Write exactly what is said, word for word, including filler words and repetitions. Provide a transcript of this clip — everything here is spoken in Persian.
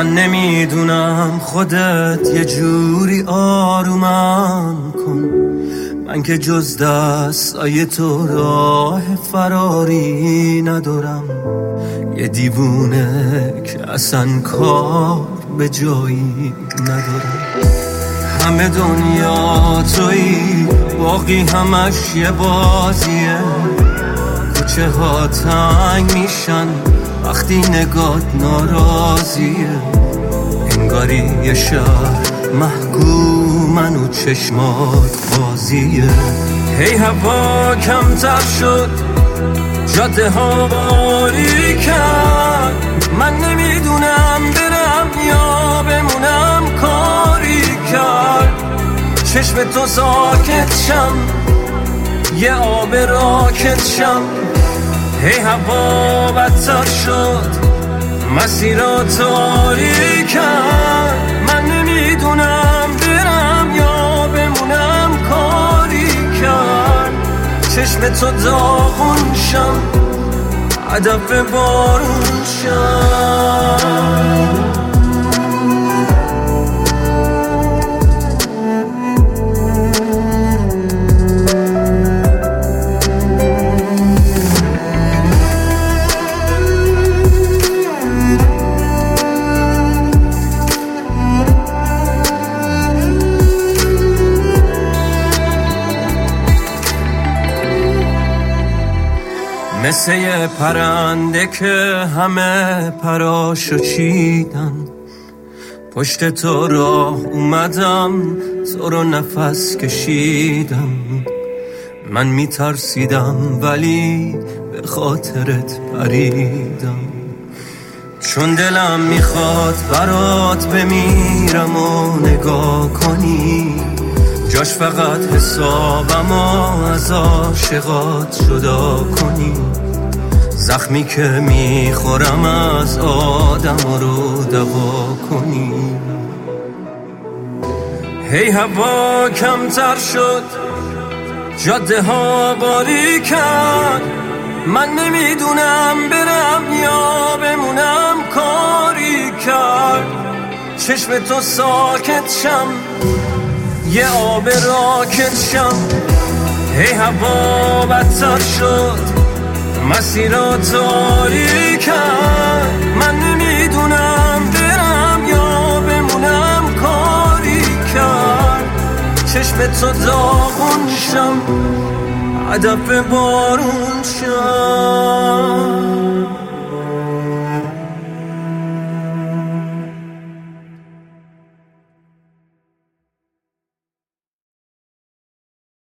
من نمیدونم خودت یه جوری آرومم کن، من که جز دستای تو راه فراری ندارم. یه دیوونه که اصلا کار به جایی ندارم. همه دنیا تویی، باقی همش یه بازیه. کوچه ها تنگ میشن وقتی نگات ناراضیه. انگاری یه شهر محکومن و چشمات بازیه. هی هوا کمتر شد، جاده ها باری کرد. من نمیدونم برم یا بمونم، کاری کرد. چشم تو ساکت شم، یه آب راکت شم. هی هوا بدتر شد، مسیرها تاری کرد. من نمیدونم برم یا بمونم، کاری کرد. چشم تو داغون شم، هدف بارون شم. مثل یه پرنده که همه پراشو چیدن، پشت تو راه اومدم، تو رو نفس کشیدم. من میترسیدم ولی به خاطرت پریدم، چون دلم میخواد برات بمیرم و نگاه کنی. جاش فقط حسابم از عاشقات جدا کنی. زخمی که میخورم از آدم رو دوا کنی. هی هوا کمتر شد، جاده ها باری کرد. من نمیدونم برم یا بمونم، کاری کرد. چشم تو ساکت شم، یه آب راکت شم. هی هوا بدتر شد، مسیرها تاری کرد. من نمیدونم برم یا بمونم، کاری کرد. چشم تو داغون شم، هدف بارون شم.